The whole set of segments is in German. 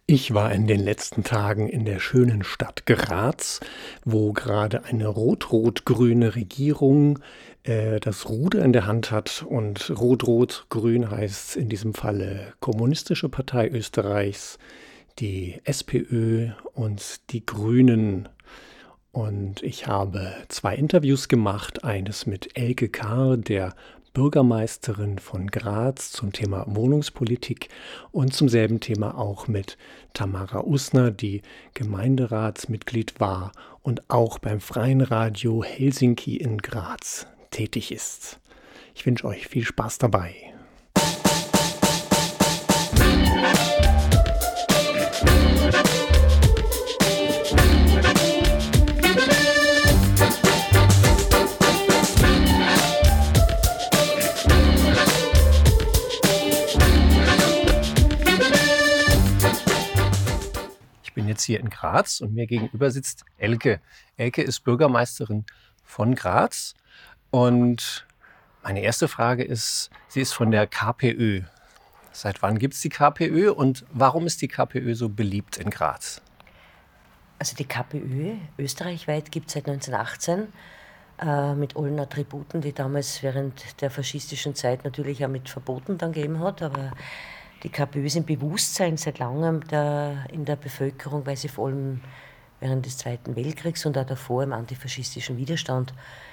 Ich war in den letzten Tagen in der schönen Stadt Graz, wo gerade eine rot-rot-grüne Regierung das Ruder in der Hand hat. Und rot-rot-grün heißt in diesem Falle Kommunistische Partei Österreichs, die SPÖ und die Grünen. Und ich habe 2 Interviews gemacht, eines mit Elke Kahr, der Bürgermeisterin von Graz, zum Thema Wohnungspolitik und zum selben Thema auch mit Tamara Usner, die Gemeinderatsmitglied war und auch beim Freien Radio Helsinki in Graz tätig ist. Ich wünsche euch viel Spaß dabei. Ich bin jetzt hier in Graz und mir gegenüber sitzt Elke. Elke ist Bürgermeisterin von Graz und meine erste Frage ist, sie ist von der KPÖ. Seit wann gibt es die KPÖ und warum ist die KPÖ so beliebt in Graz? Also die KPÖ österreichweit gibt es seit 1918 mit allen Attributen, die damals während der faschistischen Zeit natürlich auch mit Verboten dann gegeben hat, aber die KPÖ ist im Bewusstsein seit langem in der Bevölkerung, weil sie vor allem während des Zweiten Weltkriegs und auch davor im antifaschistischen Widerstand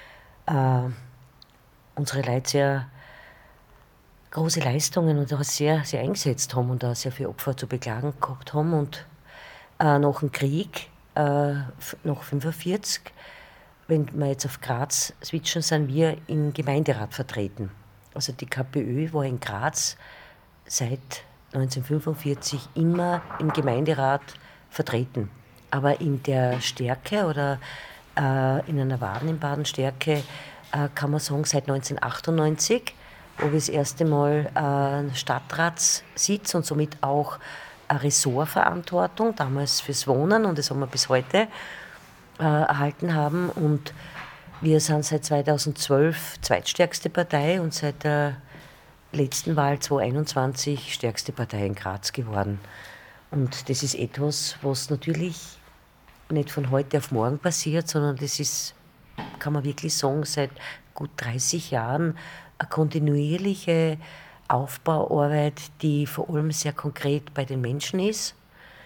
unsere Leute sehr große Leistungen und auch sehr, sehr eingesetzt haben und auch sehr viele Opfer zu beklagen gehabt haben. Und nach dem Krieg, nach 1945, wenn wir jetzt auf Graz switchen, sind wir im Gemeinderat vertreten. Also die KPÖ war in Graz seit 1945 immer im Gemeinderat vertreten. Aber in der Stärke oder in einer wahrnehmbaren Stärke kann man sagen, seit 1998, wo wir das erste Mal einen Stadtratssitz und somit auch eine Ressortverantwortung, damals fürs Wohnen, und das haben wir bis heute erhalten haben. Und wir sind seit 2012 zweitstärkste Partei und seit der letzten Wahl 2021 stärkste Partei in Graz geworden. Und das ist etwas, was natürlich nicht von heute auf morgen passiert, sondern das ist, kann man wirklich sagen, seit gut 30 Jahren eine kontinuierliche Aufbauarbeit, die vor allem sehr konkret bei den Menschen ist.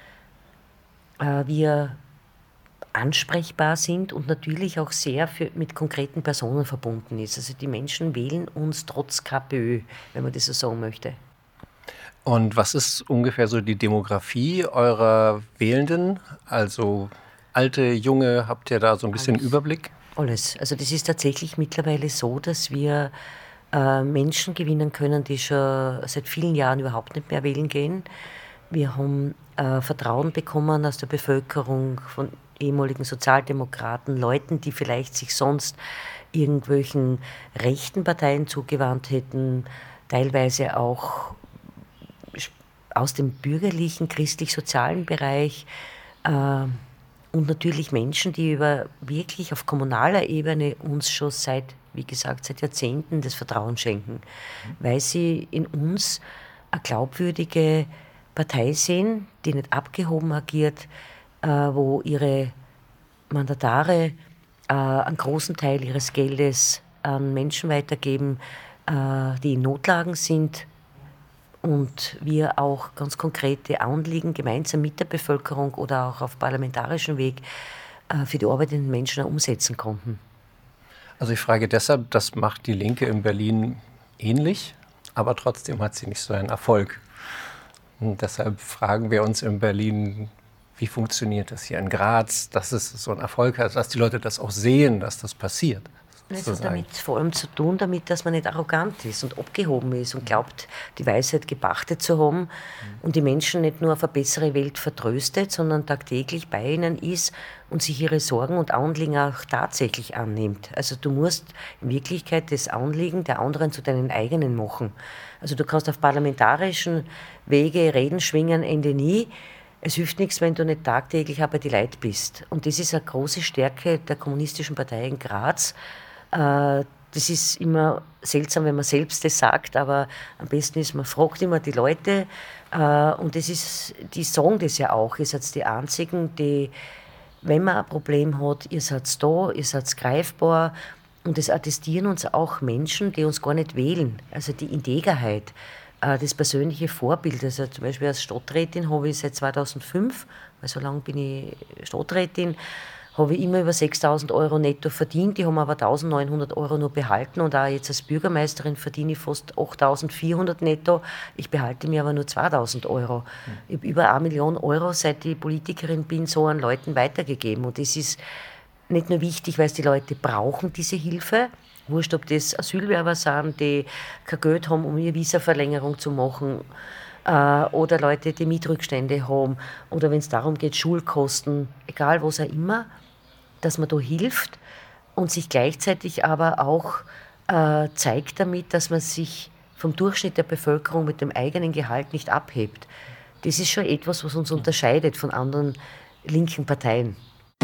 Wir ansprechbar sind und natürlich auch sehr mit konkreten Personen verbunden ist. Also die Menschen wählen uns trotz KPÖ, wenn man das so sagen möchte. Und was ist ungefähr so die Demografie eurer Wählenden? Also alte, junge, habt ihr da so ein bisschen Überblick? Alles. Also das ist tatsächlich mittlerweile so, dass wir Menschen gewinnen können, die schon seit vielen Jahren überhaupt nicht mehr wählen gehen. Wir haben Vertrauen bekommen aus der Bevölkerung von ehemaligen Sozialdemokraten, Leuten, die vielleicht sich sonst irgendwelchen rechten Parteien zugewandt hätten, teilweise auch aus dem bürgerlichen, christlich-sozialen Bereich und natürlich Menschen, die wirklich auf kommunaler Ebene uns schon wie gesagt, seit Jahrzehnten das Vertrauen schenken, weil sie in uns eine glaubwürdige Partei sehen, die nicht abgehoben agiert, wo ihre Mandatare einen großen Teil ihres Geldes an Menschen weitergeben, die in Notlagen sind und wir auch ganz konkrete Anliegen gemeinsam mit der Bevölkerung oder auch auf parlamentarischem Weg für die arbeitenden Menschen umsetzen konnten. Also ich frage deshalb, das macht die Linke in Berlin ähnlich, aber trotzdem hat sie nicht so einen Erfolg. Und deshalb fragen wir uns in Berlin, wie funktioniert das hier in Graz, dass es so einen Erfolg hat, dass die Leute das auch sehen, dass das passiert. Das hat damit vor allem zu tun, dass man nicht arrogant ist und abgehoben ist und glaubt, die Weisheit gepachtet zu haben und die Menschen nicht nur auf eine bessere Welt vertröstet, sondern tagtäglich bei ihnen ist und sich ihre Sorgen und Anliegen auch tatsächlich annimmt. Also du musst in Wirklichkeit das Anliegen der anderen zu deinen eigenen machen. Also du kannst auf parlamentarischen Wege Reden schwingen, Ende nie. Es hilft nichts, wenn du nicht tagtäglich auch bei die Leute bist. Und das ist eine große Stärke der Kommunistischen Partei in Graz. Das ist immer seltsam, wenn man selbst das sagt, aber am besten ist, man fragt immer die Leute, Und die sagen das ja auch. Ihr seid die Einzigen, die, wenn man ein Problem hat, ihr seid da, ihr seid greifbar. Und das attestieren uns auch Menschen, die uns gar nicht wählen. Also die Integerheit, das persönliche Vorbild. Also zum Beispiel als Stadträtin habe ich seit 2005, weil so lange bin ich Stadträtin, habe ich immer über 6.000 Euro netto verdient. Die haben aber 1.900 Euro nur behalten. Und auch jetzt als Bürgermeisterin verdiene ich fast 8.400 netto. Ich behalte mir aber nur 2.000 Euro. Ich habe über 1 Million Euro, seit ich Politikerin bin, so an Leuten weitergegeben. Und das ist nicht nur wichtig, weil es die Leute brauchen, diese Hilfe. Wurscht, ob das Asylwerber sind, die kein Geld haben, um ihre Visaverlängerung zu machen, oder Leute, die Mietrückstände haben, oder wenn es darum geht, Schulkosten, egal was auch immer, dass man da hilft und sich gleichzeitig aber auch zeigt damit, dass man sich vom Durchschnitt der Bevölkerung mit dem eigenen Gehalt nicht abhebt. Das ist schon etwas, was uns unterscheidet von anderen linken Parteien.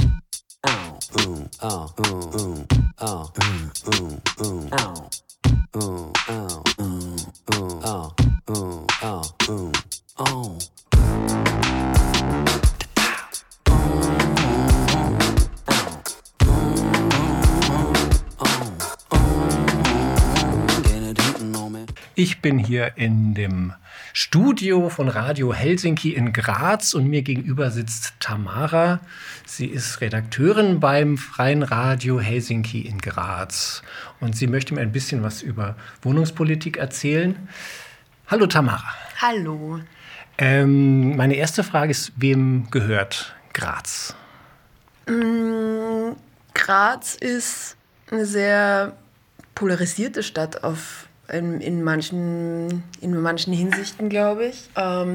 Ich bin hier in dem Studio von Radio Helsinki in Graz und mir gegenüber sitzt Tamara. Sie ist Redakteurin beim Freien Radio Helsinki in Graz und sie möchte mir ein bisschen was über Wohnungspolitik erzählen. Hallo Tamara. Hallo. Meine erste Frage ist, wem gehört Graz? Graz ist eine sehr polarisierte Stadt in manchen Hinsichten, glaube ich.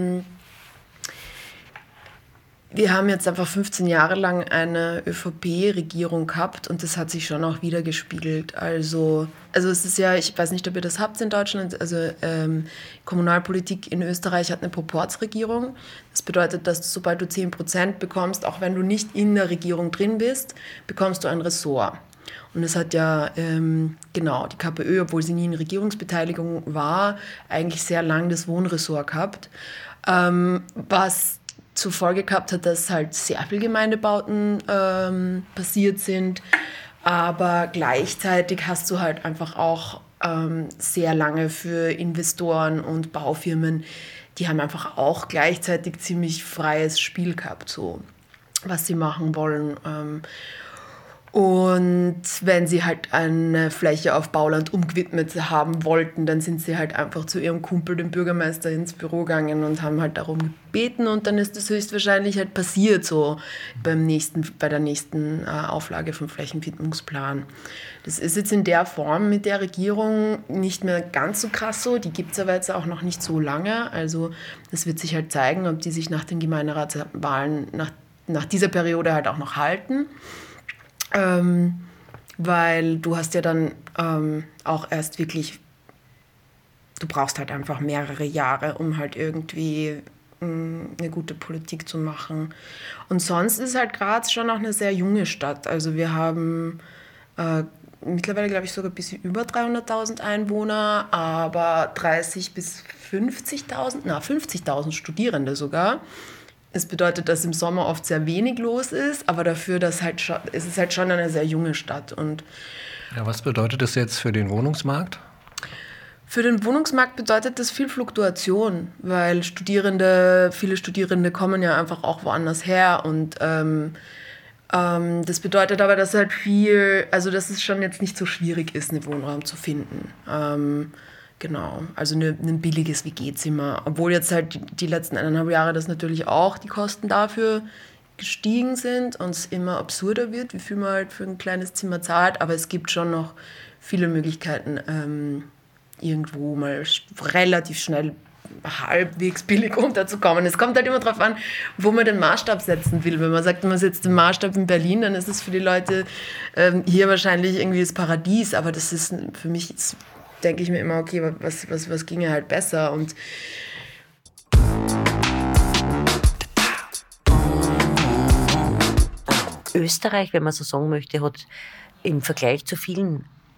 Wir haben jetzt einfach 15 Jahre lang eine ÖVP-Regierung gehabt und das hat sich schon auch wiedergespiegelt. Also es ist ja, ich weiß nicht, ob ihr das habt in Deutschland, Kommunalpolitik in Österreich hat eine Proporzregierung. Das bedeutet, dass sobald du 10% bekommst, auch wenn du nicht in der Regierung drin bist, bekommst du ein Ressort. Und es hat ja, die KPÖ, obwohl sie nie in Regierungsbeteiligung war, eigentlich sehr lang das Wohnressort gehabt, was zur Folge gehabt hat, dass halt sehr viele Gemeindebauten passiert sind, aber gleichzeitig hast du halt einfach auch sehr lange für Investoren und Baufirmen, die haben einfach auch gleichzeitig ziemlich freies Spiel gehabt, so was sie machen wollen. Und wenn sie halt eine Fläche auf Bauland umgewidmet haben wollten, dann sind sie halt einfach zu ihrem Kumpel, dem Bürgermeister, ins Büro gegangen und haben halt darum gebeten und dann ist das höchstwahrscheinlich halt passiert, so bei der nächsten Auflage vom Flächenwidmungsplan. Das ist jetzt in der Form mit der Regierung nicht mehr ganz so krass so, die gibt es aber jetzt auch noch nicht so lange, also das wird sich halt zeigen, ob die sich nach den Gemeinderatswahlen, nach dieser Periode halt auch noch halten. Weil du hast ja dann auch erst wirklich, du brauchst halt einfach mehrere Jahre, um halt irgendwie eine gute Politik zu machen. Und sonst ist halt Graz schon auch eine sehr junge Stadt. Also wir haben mittlerweile, glaube ich, sogar ein bisschen über 300.000 Einwohner, aber 30.000 bis 50.000 Studierende sogar. Es bedeutet, dass im Sommer oft sehr wenig los ist, aber dafür ist es halt schon eine sehr junge Stadt. Und ja, was bedeutet das jetzt für den Wohnungsmarkt? Für den Wohnungsmarkt bedeutet das viel Fluktuation, weil viele Studierende kommen ja einfach auch woanders her. Und das bedeutet aber, dass dass es schon jetzt nicht so schwierig ist, einen Wohnraum zu finden. Genau, also ein billiges WG-Zimmer. Obwohl jetzt halt die letzten 1,5 Jahre das natürlich auch die Kosten dafür gestiegen sind und es immer absurder wird, wie viel man halt für ein kleines Zimmer zahlt. Aber es gibt schon noch viele Möglichkeiten, irgendwo mal relativ schnell halbwegs billig unterzukommen. Es kommt halt immer darauf an, wo man den Maßstab setzen will. Wenn man sagt, man setzt den Maßstab in Berlin, dann ist es für die Leute hier wahrscheinlich irgendwie das Paradies. Aber das ist für mich... denke ich mir immer, okay, was ginge halt besser und Österreich, wenn man so sagen möchte, hat im Vergleich zu vielen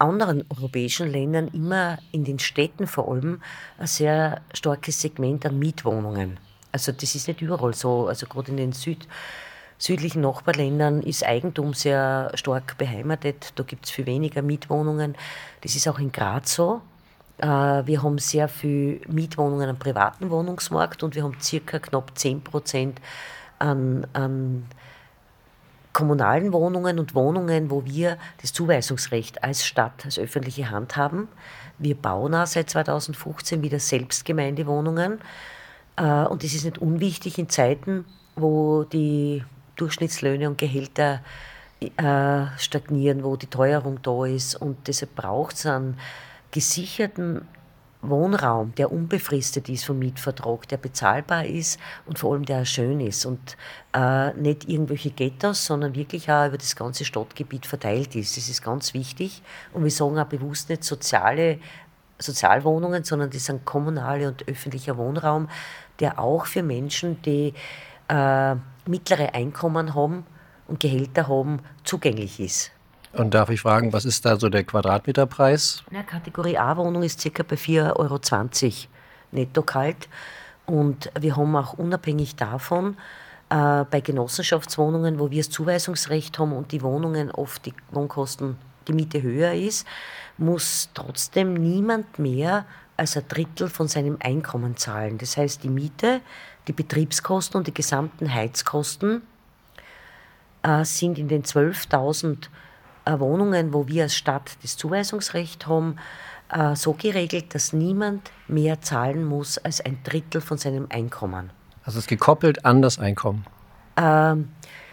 anderen europäischen Ländern immer in den Städten vor allem ein sehr starkes Segment an Mietwohnungen. Also das ist nicht überall so. Also gerade in den südlichen Nachbarländern ist Eigentum sehr stark beheimatet. Da gibt es viel weniger Mietwohnungen. Das ist auch in Graz so. Wir haben sehr viele Mietwohnungen am privaten Wohnungsmarkt und wir haben circa knapp 10% an kommunalen Wohnungen und Wohnungen, wo wir das Zuweisungsrecht als Stadt, als öffentliche Hand haben. Wir bauen auch seit 2015 wieder Selbstgemeindewohnungen. Und das ist nicht unwichtig in Zeiten, wo die Durchschnittslöhne und Gehälter stagnieren, wo die Teuerung da ist. Und deshalb braucht es einen gesicherten Wohnraum, der unbefristet ist vom Mietvertrag, der bezahlbar ist und vor allem der auch schön ist und nicht irgendwelche Ghettos, sondern wirklich auch über das ganze Stadtgebiet verteilt ist. Das ist ganz wichtig und wir sagen auch bewusst nicht Sozialwohnungen, sondern das sind kommunale und öffentlicher Wohnraum, der auch für Menschen, die mittlere Einkommen haben und Gehälter haben, zugänglich ist. Und darf ich fragen, was ist da so der Quadratmeterpreis? Eine Kategorie A-Wohnung ist ca. bei 4,20 € netto kalt. Und wir haben auch unabhängig davon bei Genossenschaftswohnungen, wo wir das Zuweisungsrecht haben und die Wohnungen oft die Wohnkosten, die Miete höher ist, muss trotzdem niemand mehr als ein Drittel von seinem Einkommen zahlen. Das heißt, die Miete, die Betriebskosten und die gesamten Heizkosten sind in den 12.000 Wohnungen, wo wir als Stadt das Zuweisungsrecht haben, so geregelt, dass niemand mehr zahlen muss als ein Drittel von seinem Einkommen. Also es ist gekoppelt an das Einkommen? Wenn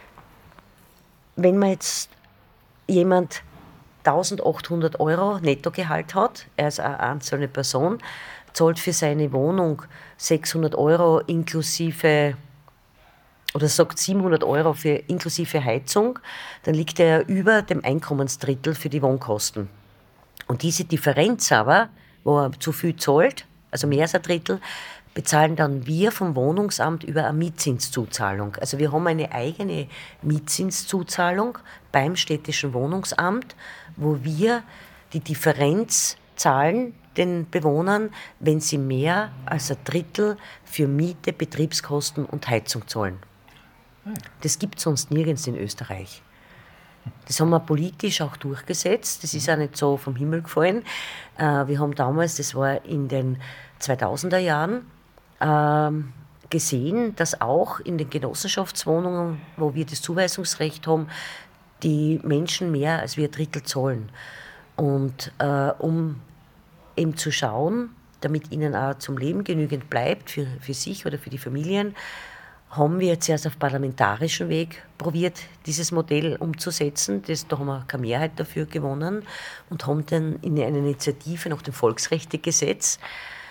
man jetzt jemand 1.800 € Nettogehalt hat, er ist eine einzelne Person, zahlt für seine Wohnung 600 € inklusive oder sagt 700 € für inklusive Heizung, dann liegt er über dem Einkommensdrittel für die Wohnkosten. Und diese Differenz aber, wo er zu viel zahlt, also mehr als ein Drittel, bezahlen dann wir vom Wohnungsamt über eine Mietzinszuzahlung. Also wir haben eine eigene Mietzinszuzahlung beim städtischen Wohnungsamt, wo wir die Differenz zahlen den Bewohnern, wenn sie mehr als ein Drittel für Miete, Betriebskosten und Heizung zahlen. Das gibt es sonst nirgends in Österreich. Das haben wir politisch auch durchgesetzt. Das ist auch nicht so vom Himmel gefallen. Wir haben damals, das war in den 2000er Jahren, gesehen, dass auch in den Genossenschaftswohnungen, wo wir das Zuweisungsrecht haben, die Menschen mehr als wir ein Drittel zahlen. Und um eben zu schauen, damit ihnen auch zum Leben genügend bleibt, für sich oder für die Familien, haben wir zuerst auf parlamentarischem Weg probiert, dieses Modell umzusetzen. Da haben wir keine Mehrheit dafür gewonnen und haben dann in einer Initiative nach dem Volksrechtegesetz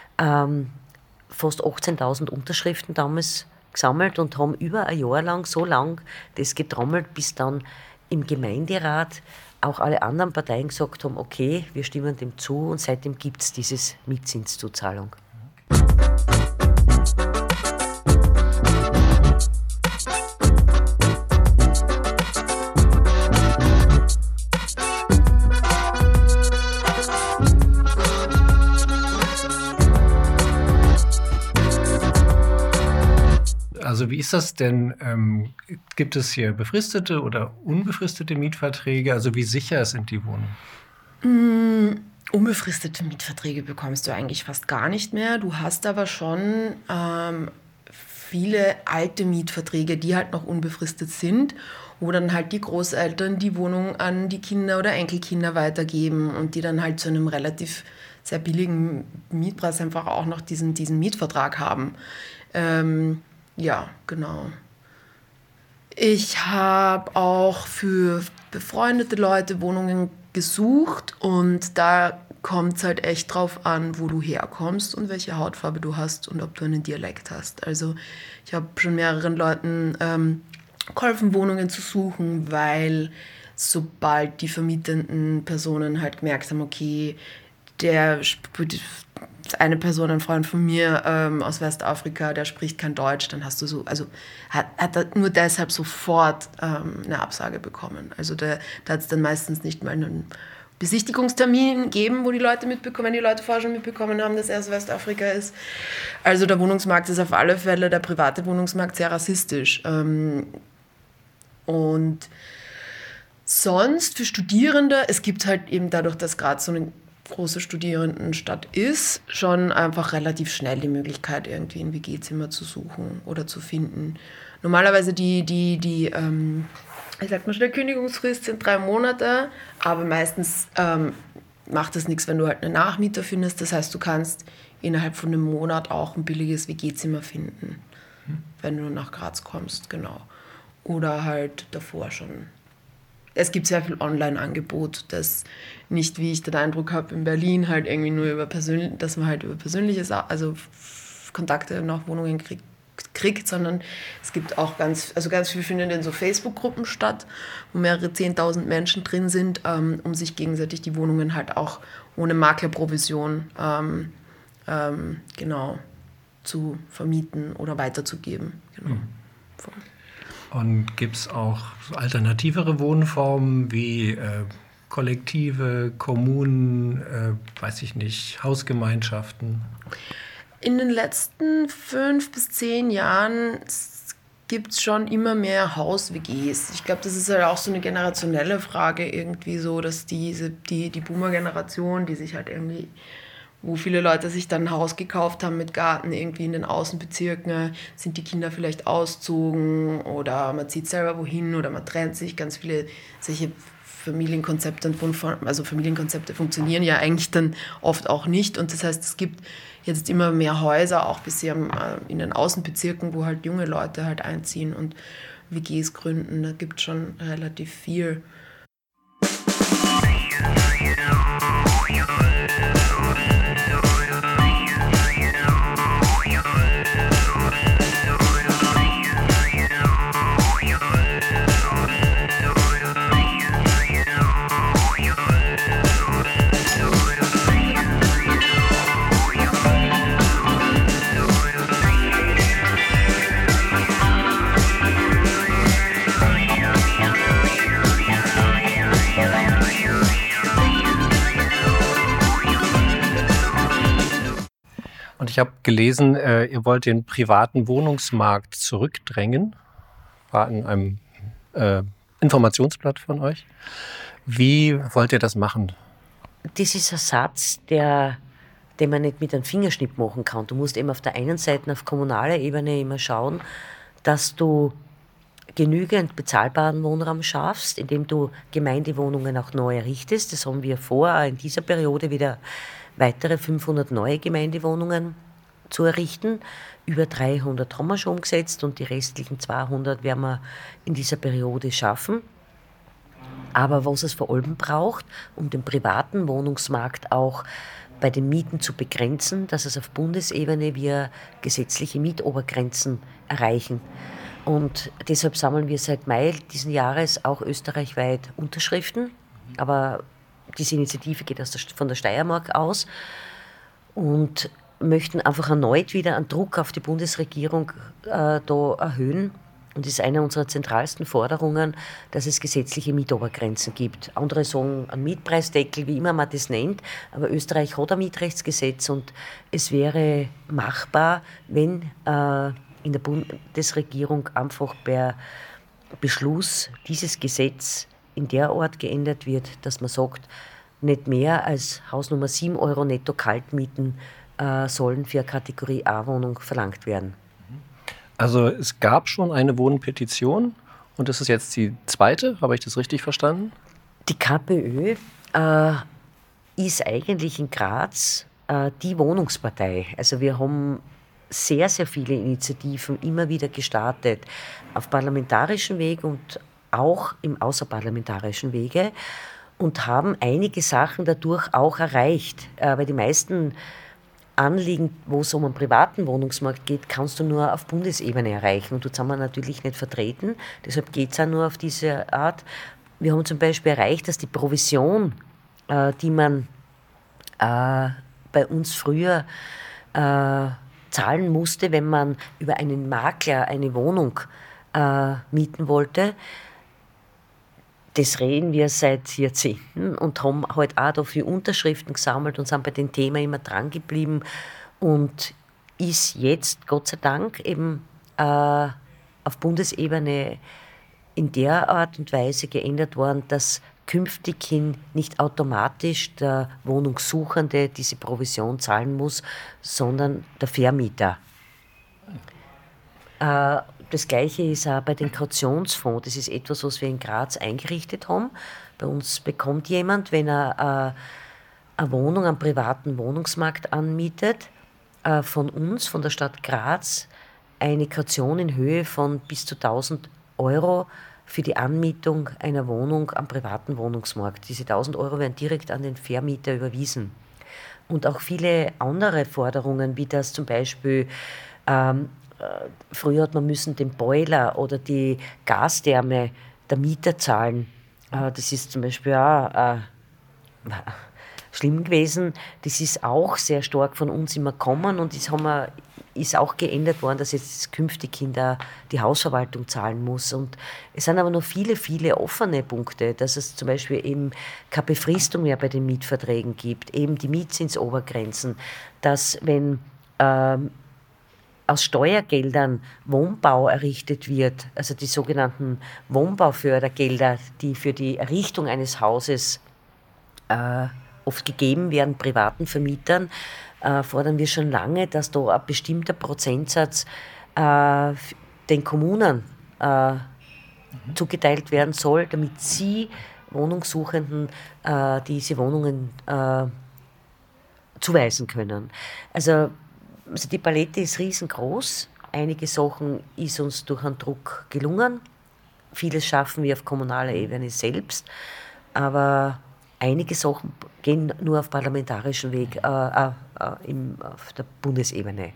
fast 18.000 Unterschriften damals gesammelt und haben über ein Jahr lang, so lang das getrommelt, bis dann im Gemeinderat auch alle anderen Parteien gesagt haben, okay, wir stimmen dem zu und seitdem gibt es dieses Mietzinszuzahlung. Also wie ist das denn? Gibt es hier befristete oder unbefristete Mietverträge? Also wie sicher sind die Wohnungen? Unbefristete Mietverträge bekommst du eigentlich fast gar nicht mehr. Du hast aber schon viele alte Mietverträge, die halt noch unbefristet sind, wo dann halt die Großeltern die Wohnung an die Kinder oder Enkelkinder weitergeben und die dann halt zu einem relativ sehr billigen Mietpreis einfach auch noch diesen Mietvertrag haben. Ja, genau. Ich habe auch für befreundete Leute Wohnungen gesucht und da kommt es halt echt drauf an, wo du herkommst und welche Hautfarbe du hast und ob du einen Dialekt hast. Also ich habe schon mehreren Leuten geholfen, Wohnungen zu suchen, weil sobald die vermietenden Personen halt gemerkt haben, okay, eine Person, ein Freund von mir aus Westafrika, der spricht kein Deutsch, dann hast du so, also hat er nur deshalb sofort eine Absage bekommen. Also da hat es dann meistens nicht mal einen Besichtigungstermin geben, wo die Leute mitbekommen, wenn die Leute vorher schon mitbekommen haben, dass er aus Westafrika ist. Also der Wohnungsmarkt ist auf alle Fälle, der private Wohnungsmarkt, sehr rassistisch. Und sonst für Studierende, es gibt halt eben dadurch, dass Graz so eine große Studierendenstadt ist, schon einfach relativ schnell die Möglichkeit, irgendwie ein WG-Zimmer zu suchen oder zu finden. Normalerweise ich sag mal schon, der Kündigungsfrist sind 3 Monate, aber meistens macht es nichts, wenn du halt einen Nachmieter findest. Das heißt, du kannst innerhalb von einem Monat auch ein billiges WG-Zimmer finden, wenn du nach Graz kommst, genau. Oder halt davor schon. Es gibt sehr viel Online-Angebot, das nicht, wie ich den Eindruck habe, in Berlin halt irgendwie nur dass man halt über persönliche Kontakte nach Wohnungen kriegt, sondern es gibt auch ganz viel findet in so Facebook-Gruppen statt, wo mehrere 10.000 Menschen drin sind, um sich gegenseitig die Wohnungen halt auch ohne Maklerprovision genau zu vermieten oder weiterzugeben. Genau. Und gibt es auch alternativere Wohnformen wie Kollektive, Kommunen, weiß ich nicht, Hausgemeinschaften? In den letzten 5 bis 10 Jahren gibt es schon immer mehr Haus-WGs. Ich glaube, das ist halt auch so eine generationelle Frage irgendwie so, dass die Boomer-Generation, die sich halt irgendwie, wo viele Leute sich dann ein Haus gekauft haben mit Garten irgendwie in den Außenbezirken, sind die Kinder vielleicht auszogen oder man zieht selber wohin oder man trennt sich. Ganz viele solche Familienkonzepte funktionieren ja eigentlich dann oft auch nicht. Und das heißt, es gibt jetzt immer mehr Häuser, auch bisher in den Außenbezirken, wo halt junge Leute halt einziehen und WGs gründen. Da gibt es schon relativ viel. Und ich habe gelesen, ihr wollt den privaten Wohnungsmarkt zurückdrängen. War in einem Informationsblatt von euch. Wie wollt ihr das machen? Das ist ein Satz, den man nicht mit einem Fingerschnipp machen kann. Du musst eben auf der einen Seite auf kommunaler Ebene immer schauen, dass du genügend bezahlbaren Wohnraum schaffst, indem du Gemeindewohnungen auch neu errichtest. Das haben wir vor, in dieser Periode wieder weitere 500 neue Gemeindewohnungen zu errichten. Über 300 haben wir schon umgesetzt und die restlichen 200 werden wir in dieser Periode schaffen. Aber was es vor allem braucht, um den privaten Wohnungsmarkt auch bei den Mieten zu begrenzen, dass es auf Bundesebene wir gesetzliche Mietobergrenzen erreichen. Und deshalb sammeln wir seit Mai diesen Jahres auch österreichweit Unterschriften. Aber diese Initiative geht von der Steiermark aus und möchten einfach erneut wieder einen Druck auf die Bundesregierung da erhöhen. Und das ist eine unserer zentralsten Forderungen, dass es gesetzliche Mietobergrenzen gibt. Andere sagen einen Mietpreisdeckel, wie immer man das nennt, aber Österreich hat ein Mietrechtsgesetz und es wäre machbar, wenn in der Bundesregierung einfach per Beschluss dieses Gesetz in der Art geändert wird, dass man sagt, nicht mehr als Hausnummer 7 Euro netto Kaltmieten sollen für eine Kategorie A-Wohnung verlangt werden. Also es gab schon eine Wohnpetition und das ist jetzt die zweite, habe ich das richtig verstanden? Die KPÖ ist eigentlich in Graz die Wohnungspartei. Also wir haben sehr, sehr viele Initiativen immer wieder gestartet, auf parlamentarischem Weg und auch im außerparlamentarischen Wege und haben einige Sachen dadurch auch erreicht. Weil die meisten Anliegen, wo es um einen privaten Wohnungsmarkt geht, kannst du nur auf Bundesebene erreichen. Und dort sind wir natürlich nicht vertreten. Deshalb geht es auch nur auf diese Art. Wir haben zum Beispiel erreicht, dass die Provision, die man bei uns früher zahlen musste, wenn man über einen Makler eine Wohnung mieten wollte, das reden wir seit Jahrzehnten und haben halt auch da viele Unterschriften gesammelt und sind bei dem Thema immer dran geblieben und ist jetzt, Gott sei Dank, eben auf Bundesebene in der Art und Weise geändert worden, dass künftig nicht automatisch der Wohnungssuchende diese Provision zahlen muss, sondern der Vermieter. Das Gleiche ist auch bei den Kautionsfonds. Das ist etwas, was wir in Graz eingerichtet haben. Bei uns bekommt jemand, wenn er eine Wohnung am privaten Wohnungsmarkt anmietet, von uns, von der Stadt Graz, eine Kaution in Höhe von bis zu 1.000 Euro für die Anmietung einer Wohnung am privaten Wohnungsmarkt. Diese 1.000 Euro werden direkt an den Vermieter überwiesen. Und auch viele andere Forderungen, wie das zum Beispiel, früher hat man müssen den Boiler oder die Gastherme der Mieter zahlen. Das ist zum Beispiel auch schlimm gewesen. Das ist auch sehr stark von uns immer gekommen und das ist auch geändert worden, dass jetzt künftig Kinder die Hausverwaltung zahlen muss. Und es sind aber noch viele, viele offene Punkte, dass es zum Beispiel eben keine Befristung mehr bei den Mietverträgen gibt, eben die Mietzinsobergrenzen, dass wenn aus Steuergeldern Wohnbau errichtet wird, also die sogenannten Wohnbaufördergelder, die für die Errichtung eines Hauses oft gegeben werden, privaten Vermietern, fordern wir schon lange, dass da ein bestimmter Prozentsatz den Kommunen zugeteilt werden soll, damit sie Wohnungssuchenden diese Wohnungen zuweisen können. Also die Palette ist riesengroß. Einige Sachen ist uns durch einen Druck gelungen. Vieles schaffen wir auf kommunaler Ebene selbst. Aber einige Sachen gehen nur auf parlamentarischem Weg, auf der Bundesebene.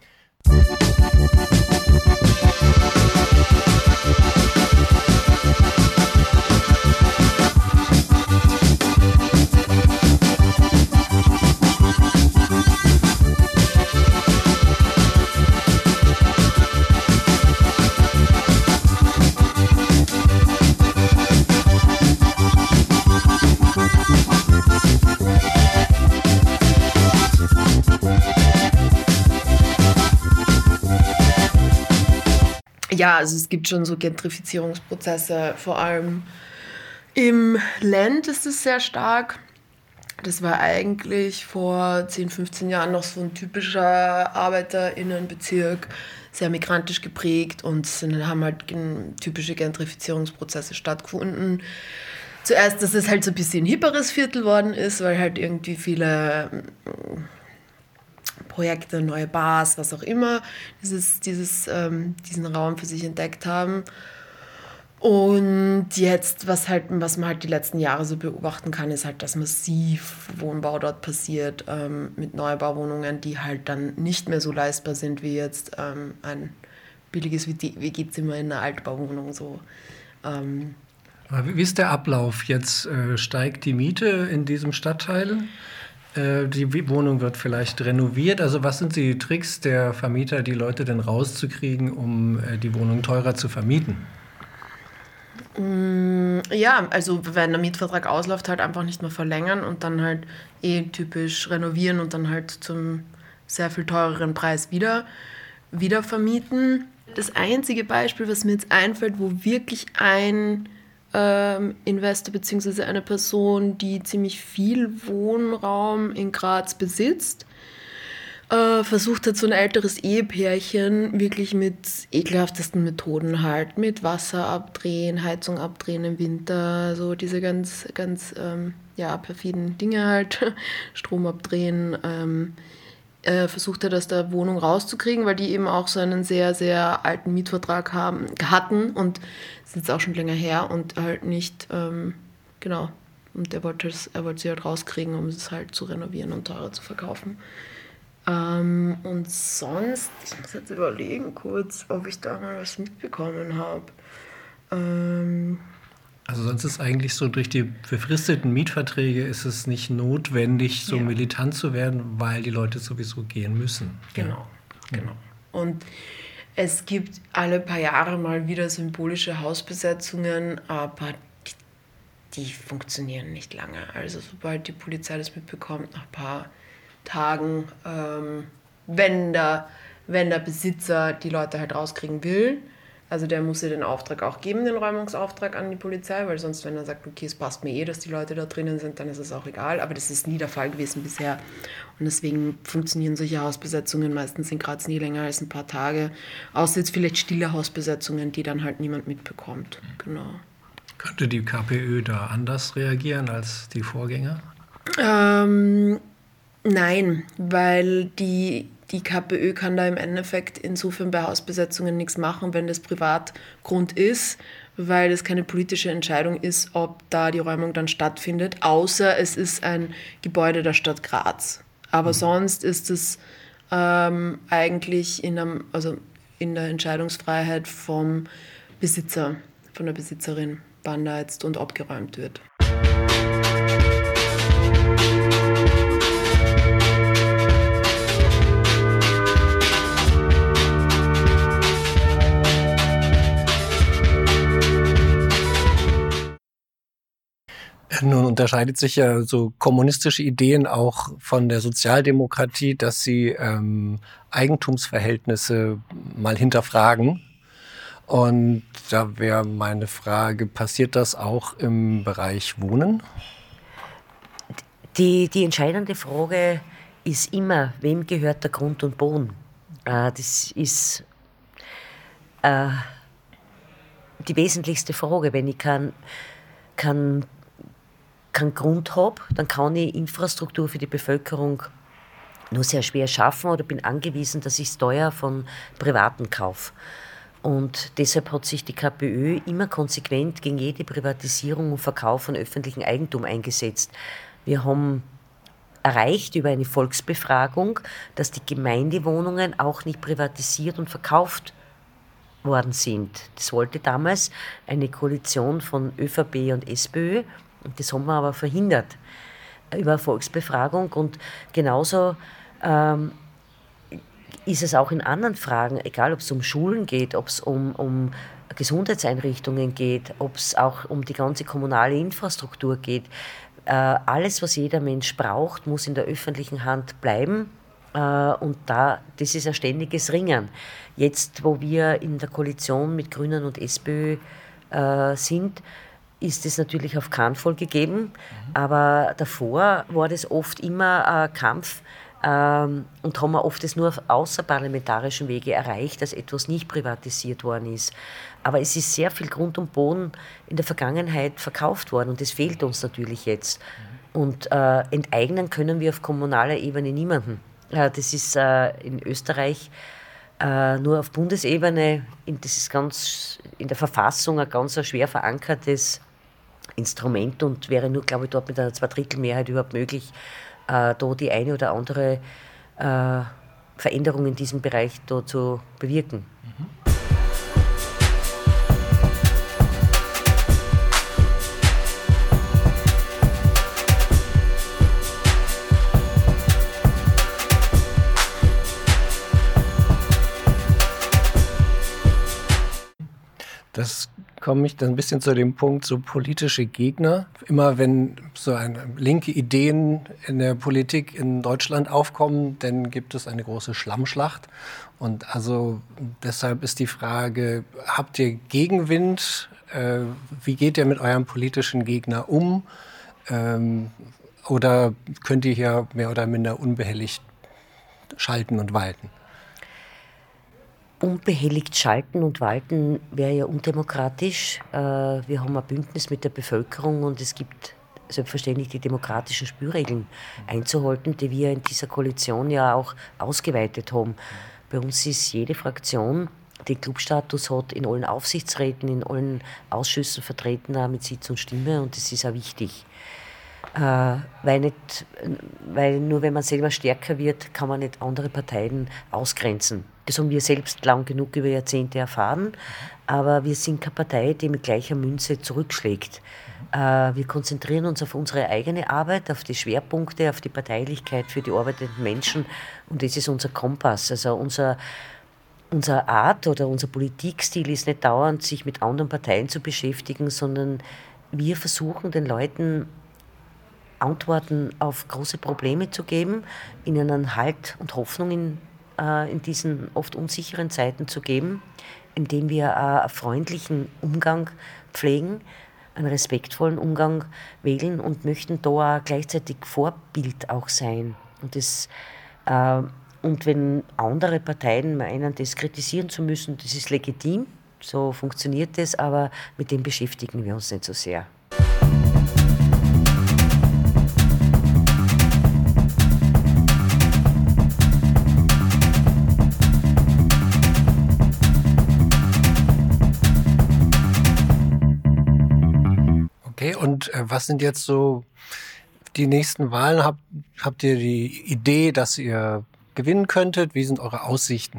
Ja, also es gibt schon so Gentrifizierungsprozesse, vor allem im Land ist es sehr stark. Das war eigentlich vor 10, 15 Jahren noch so ein typischer ArbeiterInnenbezirk, sehr migrantisch geprägt und es haben halt typische Gentrifizierungsprozesse stattgefunden. Zuerst, dass es halt so ein bisschen hipperes Viertel worden ist, weil halt irgendwie viele Projekte, neue Bars, was auch immer, diesen Raum für sich entdeckt haben. Und jetzt, was man halt die letzten Jahre so beobachten kann, ist halt, dass massiv Wohnbau dort passiert, mit Neubauwohnungen, die halt dann nicht mehr so leistbar sind wie jetzt ein billiges WG-Zimmer in einer Altbauwohnung. So. Wie ist der Ablauf? Jetzt steigt die Miete in diesem Stadtteil. Die Wohnung wird vielleicht renoviert. Also was sind die Tricks der Vermieter, die Leute denn rauszukriegen, um die Wohnung teurer zu vermieten? Ja, also wenn der Mietvertrag ausläuft, halt einfach nicht mehr verlängern und dann halt typisch renovieren und dann halt zum sehr viel teureren Preis wieder vermieten. Das einzige Beispiel, was mir jetzt einfällt, wo wirklich ein Investor bzw. eine Person, die ziemlich viel Wohnraum in Graz besitzt, versucht hat, so ein älteres Ehepärchen wirklich mit ekelhaftesten Methoden halt, mit Wasser abdrehen, Heizung abdrehen im Winter, so diese ganz perfiden Dinge halt, Strom abdrehen, versucht hat, aus der Wohnung rauszukriegen, weil die eben auch so einen sehr, sehr alten Mietvertrag hatten und das ist jetzt auch schon länger her und halt nicht, genau, und er wollte sie halt rauskriegen, um es halt zu renovieren und teurer zu verkaufen. Und sonst, ich muss jetzt überlegen kurz, ob ich da mal was mitbekommen habe. Also sonst ist eigentlich so, durch die befristeten Mietverträge ist es nicht notwendig, so militant zu werden, weil die Leute sowieso gehen müssen. Genau. Und es gibt alle paar Jahre mal wieder symbolische Hausbesetzungen, aber die funktionieren nicht lange. Also sobald die Polizei das mitbekommt, nach ein paar Tagen, wenn der Besitzer die Leute halt rauskriegen will, also der muss ja den Auftrag auch geben, den Räumungsauftrag an die Polizei, weil sonst, wenn er sagt, okay, es passt mir dass die Leute da drinnen sind, dann ist es auch egal. Aber das ist nie der Fall gewesen bisher. Und deswegen funktionieren solche Hausbesetzungen meistens in Graz nie länger als ein paar Tage. Außer jetzt vielleicht stille Hausbesetzungen, die dann halt niemand mitbekommt. Genau. Könnte die KPÖ da anders reagieren als die Vorgänger? Nein, weil die KPÖ kann da im Endeffekt insofern bei Hausbesetzungen nichts machen, wenn das Privatgrund ist, weil es keine politische Entscheidung ist, ob da die Räumung dann stattfindet, außer es ist ein Gebäude der Stadt Graz. Aber sonst ist es eigentlich in der Entscheidungsfreiheit vom Besitzer, von der Besitzerin, wann da jetzt und abgeräumt wird. Nun unterscheidet sich ja so kommunistische Ideen auch von der Sozialdemokratie, dass sie Eigentumsverhältnisse mal hinterfragen. Und da wäre meine Frage, passiert das auch im Bereich Wohnen? Die entscheidende Frage ist immer, wem gehört der Grund und Boden? Das ist die wesentlichste Frage. Wenn ich keinen Grund habe, dann kann ich Infrastruktur für die Bevölkerung nur sehr schwer schaffen oder bin angewiesen, dass ich es teuer von Privaten kaufe. Und deshalb hat sich die KPÖ immer konsequent gegen jede Privatisierung und Verkauf von öffentlichem Eigentum eingesetzt. Wir haben erreicht über eine Volksbefragung, dass die Gemeindewohnungen auch nicht privatisiert und verkauft worden sind. Das wollte damals eine Koalition von ÖVP und SPÖ. Und das haben wir aber verhindert über eine Volksbefragung. Und genauso ist es auch in anderen Fragen, egal ob es um Schulen geht, ob es um Gesundheitseinrichtungen geht, ob es auch um die ganze kommunale Infrastruktur geht. Alles, was jeder Mensch braucht, muss in der öffentlichen Hand bleiben. Und das ist ein ständiges Ringen. Jetzt, wo wir in der Koalition mit Grünen und SPÖ sind, ist es natürlich auf keinen Fall gegeben. Aber davor war das oft immer ein Kampf und haben wir oft das nur auf außerparlamentarischen Wege erreicht, dass etwas nicht privatisiert worden ist. Aber es ist sehr viel Grund und Boden in der Vergangenheit verkauft worden und das fehlt uns natürlich jetzt. Und enteignen können wir auf kommunaler Ebene niemanden. Das ist in Österreich nur auf Bundesebene, das ist ganz in der Verfassung ein ganz schwer verankertes Instrument und wäre nur, glaube ich, dort mit einer Zweidrittelmehrheit überhaupt möglich, da die eine oder andere Veränderung in diesem Bereich da zu bewirken. Das komme ich dann ein bisschen zu dem Punkt, so politische Gegner. Immer wenn so eine linke Ideen in der Politik in Deutschland aufkommen, dann gibt es eine große Schlammschlacht. Und also deshalb ist die Frage, habt ihr Gegenwind? Wie geht ihr mit eurem politischen Gegner um? Oder könnt ihr hier mehr oder minder unbehelligt schalten und walten? Unbehelligt schalten und walten wäre ja undemokratisch. Wir haben ein Bündnis mit der Bevölkerung und es gibt selbstverständlich die demokratischen Spielregeln einzuhalten, die wir in dieser Koalition ja auch ausgeweitet haben. Bei uns ist jede Fraktion, die Clubstatus hat, in allen Aufsichtsräten, in allen Ausschüssen vertreten, auch mit Sitz und Stimme und das ist auch wichtig. Weil nur wenn man selber stärker wird, kann man nicht andere Parteien ausgrenzen. Das haben wir selbst lang genug über Jahrzehnte erfahren, aber wir sind keine Partei, die mit gleicher Münze zurückschlägt. Wir konzentrieren uns auf unsere eigene Arbeit, auf die Schwerpunkte, auf die Parteilichkeit für die arbeitenden Menschen und das ist unser Kompass. Also unsere Art oder unser Politikstil ist nicht dauernd, sich mit anderen Parteien zu beschäftigen, sondern wir versuchen den Leuten Antworten auf große Probleme zu geben, ihnen einen Halt und Hoffnung in diesen oft unsicheren Zeiten zu geben, indem wir einen freundlichen Umgang pflegen, einen respektvollen Umgang wählen und möchten da auch gleichzeitig Vorbild auch sein. Und wenn andere Parteien meinen, das kritisieren zu müssen, das ist legitim, so funktioniert das, aber mit dem beschäftigen wir uns nicht so sehr. Okay, und was sind jetzt so die nächsten Wahlen? Habt ihr die Idee, dass ihr gewinnen könntet? Wie sind eure Aussichten?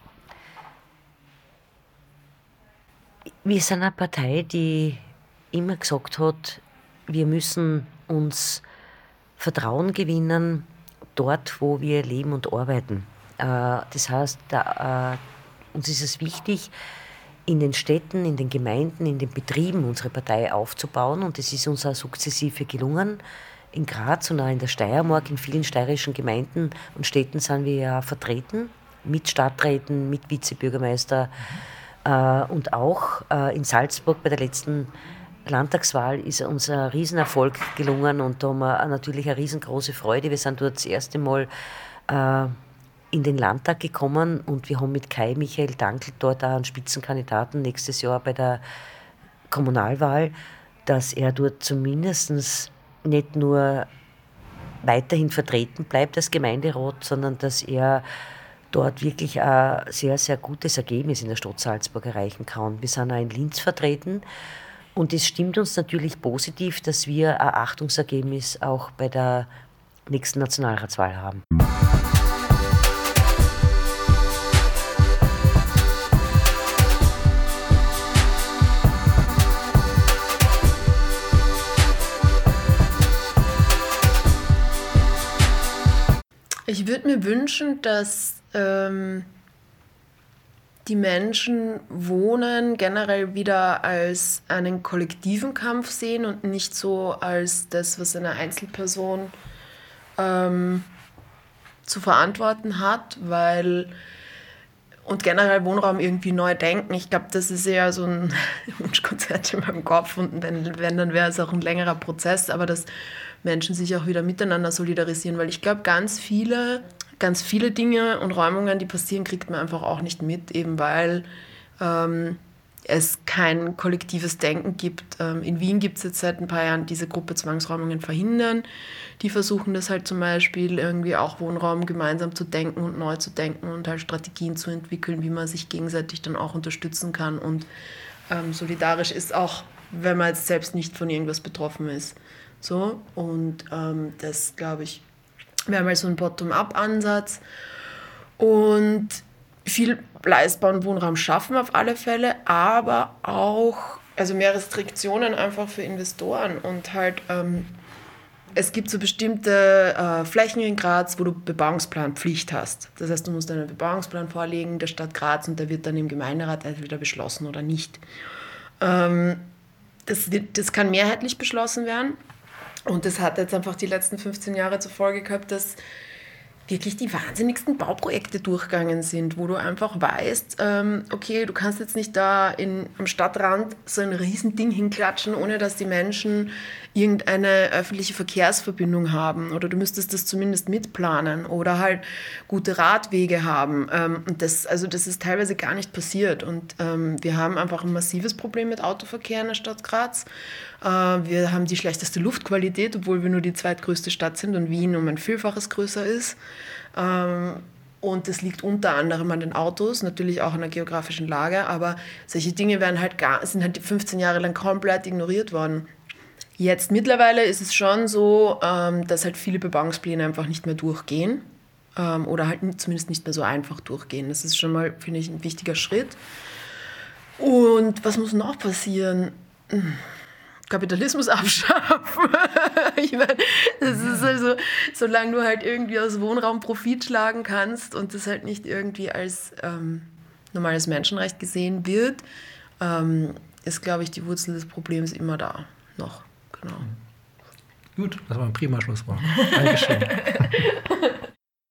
Wir sind eine Partei, die immer gesagt hat, wir müssen uns Vertrauen gewinnen, dort, wo wir leben und arbeiten. Das heißt, uns ist es wichtig, in den Städten, in den Gemeinden, in den Betrieben unsere Partei aufzubauen. Und das ist uns auch sukzessive gelungen. In Graz und auch in der Steiermark, in vielen steirischen Gemeinden und Städten sind wir ja vertreten, mit Stadträten, mit Vizebürgermeister. Und auch in Salzburg bei der letzten Landtagswahl ist uns ein Riesenerfolg gelungen und da haben wir natürlich eine riesengroße Freude. Wir sind dort das erste Mal in den Landtag gekommen und wir haben mit Kai Michael Dankl dort auch einen Spitzenkandidaten nächstes Jahr bei der Kommunalwahl, dass er dort zumindest nicht nur weiterhin vertreten bleibt als Gemeinderat, sondern dass er dort wirklich ein sehr, sehr gutes Ergebnis in der Stadt Salzburg erreichen kann. Wir sind auch in Linz vertreten und es stimmt uns natürlich positiv, dass wir ein Achtungsergebnis auch bei der nächsten Nationalratswahl haben. Ich würde mir wünschen, dass die Menschen Wohnen generell wieder als einen kollektiven Kampf sehen und nicht so als das, was eine Einzelperson zu verantworten hat, und generell Wohnraum irgendwie neu denken. Ich glaube, das ist eher so ein Wunschkonzert in meinem Kopf und wenn dann wäre es auch ein längerer Prozess, aber dass Menschen sich auch wieder miteinander solidarisieren, weil ich glaube, ganz viele Dinge und Räumungen, die passieren, kriegt man einfach auch nicht mit, eben weil es kein kollektives Denken gibt. In Wien gibt es jetzt seit ein paar Jahren diese Gruppe Zwangsräumungen verhindern. Die versuchen das halt zum Beispiel irgendwie auch Wohnraum gemeinsam zu denken und neu zu denken und halt Strategien zu entwickeln, wie man sich gegenseitig dann auch unterstützen kann und solidarisch ist, auch wenn man jetzt selbst nicht von irgendwas betroffen ist. So, und das, glaube ich, wäre mal so ein Bottom-up-Ansatz. Und viel leistbaren Wohnraum schaffen auf alle Fälle, aber auch mehr Restriktionen einfach für Investoren. Und halt, es gibt so bestimmte Flächen in Graz, wo du Bebauungsplanpflicht hast. Das heißt, du musst einen Bebauungsplan vorlegen der Stadt Graz und der wird dann im Gemeinderat entweder beschlossen oder nicht. Das kann mehrheitlich beschlossen werden. Und das hat jetzt einfach die letzten 15 Jahre zur Folge gehabt, dass wirklich die wahnsinnigsten Bauprojekte durchgegangen sind, wo du einfach weißt, okay, du kannst jetzt nicht da am Stadtrand so ein Riesending hinklatschen, ohne dass die Menschen irgendeine öffentliche Verkehrsverbindung haben, oder du müsstest das zumindest mitplanen oder halt gute Radwege haben. Und das ist teilweise gar nicht passiert. Und wir haben einfach ein massives Problem mit Autoverkehr in der Stadt Graz. Wir haben die schlechteste Luftqualität, obwohl wir nur die zweitgrößte Stadt sind und Wien um ein Vielfaches größer ist. Und das liegt unter anderem an den Autos, natürlich auch an der geografischen Lage, aber solche Dinge sind halt 15 Jahre lang komplett ignoriert worden. Jetzt mittlerweile ist es schon so, dass halt viele Bebauungspläne einfach nicht mehr durchgehen oder halt zumindest nicht mehr so einfach durchgehen. Das ist schon mal, finde ich, ein wichtiger Schritt. Und was muss noch passieren? Kapitalismus abschaffen. Ich meine, das ist also, solange du halt irgendwie aus Wohnraum Profit schlagen kannst und das halt nicht irgendwie als normales Menschenrecht gesehen wird, ist, glaube ich, die Wurzel des Problems immer da. noch. Genau. Gut, das war ein prima Schlusswort. Dankeschön.